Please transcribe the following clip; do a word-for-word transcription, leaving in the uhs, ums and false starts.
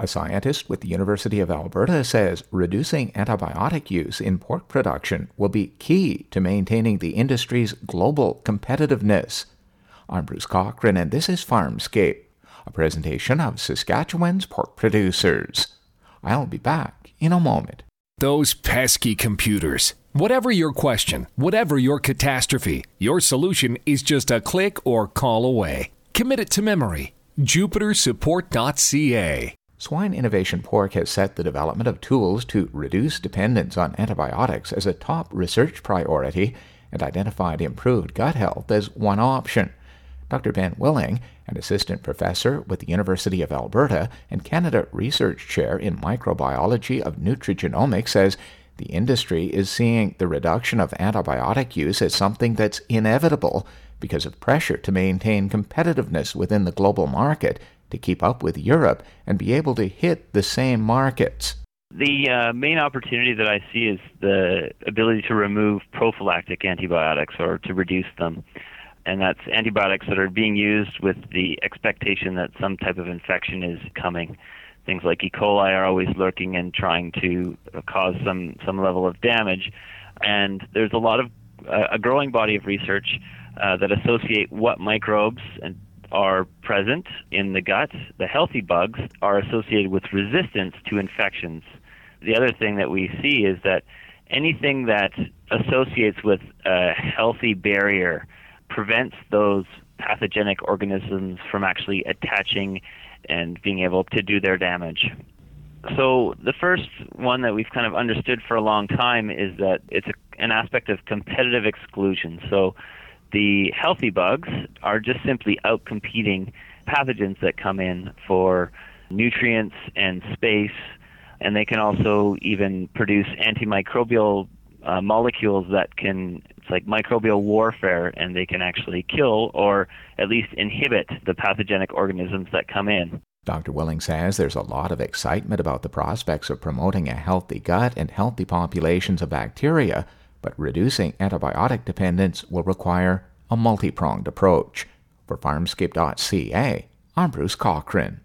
A scientist with the University of Alberta says reducing antibiotic use in pork production will be key to maintaining the industry's global competitiveness. I'm Bruce Cochran, and this is Farmscape, a presentation of Saskatchewan's pork producers. I'll be back in a moment. Those pesky computers. Whatever your question, whatever your catastrophe, your solution is just a click or call away. Commit it to memory. Jupiter Support dot C A. Swine Innovation Pork has set the development of tools to reduce dependence on antibiotics as a top research priority and identified improved gut health as one option. Doctor Ben Willing, an assistant professor with the University of Alberta and Canada Research Chair in Microbiology of Nutrigenomics, says the industry is seeing the reduction of antibiotic use as something that's inevitable because of pressure to maintain competitiveness within the global market to keep up with Europe and be able to hit the same markets. The uh, main opportunity that I see is the ability to remove prophylactic antibiotics or to reduce them. And that's antibiotics that are being used with the expectation that some type of infection is coming. Things like E. coli are always lurking and trying to cause some, some level of damage. And there's a lot of uh, a growing body of research uh, that associate what microbes and are present in the gut. The healthy bugs are associated with resistance to infections. The other thing that we see is that anything that associates with a healthy barrier prevents those pathogenic organisms from actually attaching and being able to do their damage. So the first one that we've kind of understood for a long time is that it's a, an aspect of competitive exclusion. So the healthy bugs are just simply outcompeting pathogens that come in for nutrients and space, and they can also even produce antimicrobial uh, molecules that can, it's like microbial warfare, and they can actually kill or at least inhibit the pathogenic organisms that come in. Doctor Willing says there's a lot of excitement about the prospects of promoting a healthy gut and healthy populations of bacteria, but reducing antibiotic dependence will require a multi-pronged approach. For Farmscape dot C A, I'm Bruce Cochran.